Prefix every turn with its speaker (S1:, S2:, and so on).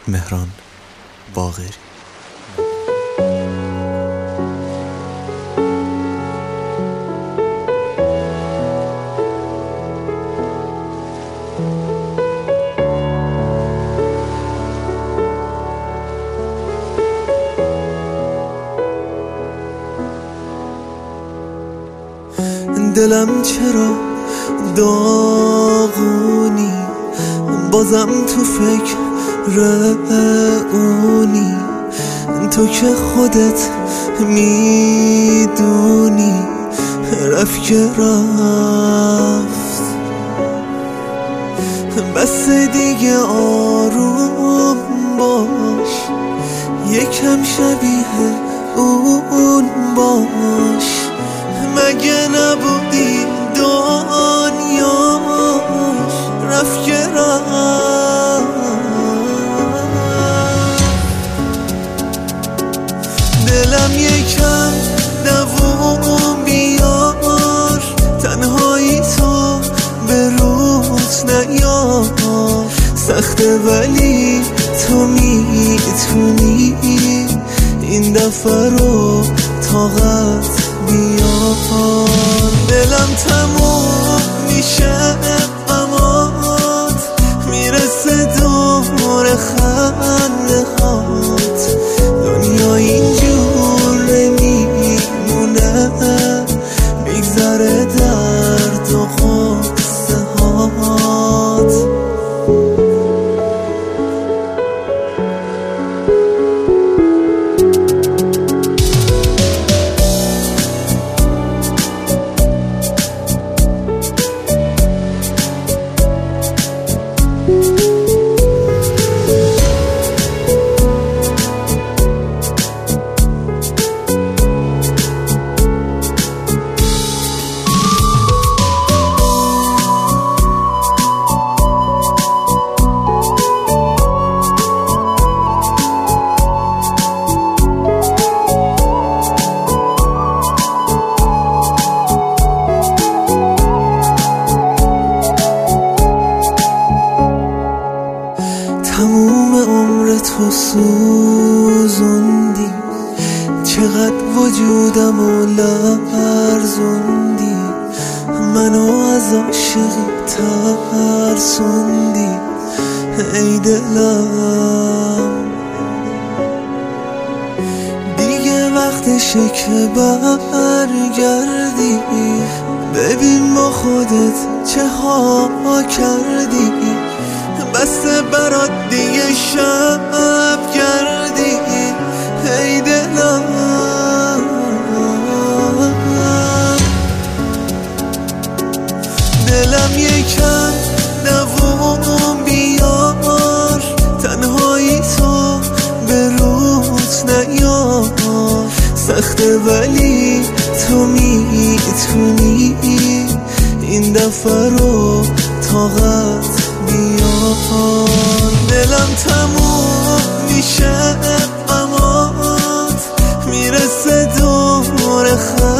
S1: مهران باقری.
S2: دلم چرا داغونی، بازم تو فکر اونی، تو که خودت میدونی رفت که رفت، بس دیگه آروم باش، یکم شبیه اون باش، مگه نبودی دنیاش رفت که رفت. دلم یکم دووم بیار، تنهایی تو به روت نیار، سخته ولی تو میتونی این دفعه رو طاقت بیار. دلم تموم میشه غمات، میرسه دور خنده هات، دنیا اینجور نمیمونه، میگذره درد و غصه هات. تموم عمر تو سوزوندی، چقدر وجودمو لرزوندی، منو از عاشقی ترسوندی ای دلم. دیگه وقتشه که برگردی، ببین با خودت چه ها کردی، بسته برات دیگه شب کردی ای دلم. دلم یکم دووم بیار، تنهایی تو به روت نیار، سخته ولی تو میتونی این دفعه رو طاقت بیار. دلم تموم میشه غمات، میرسه دور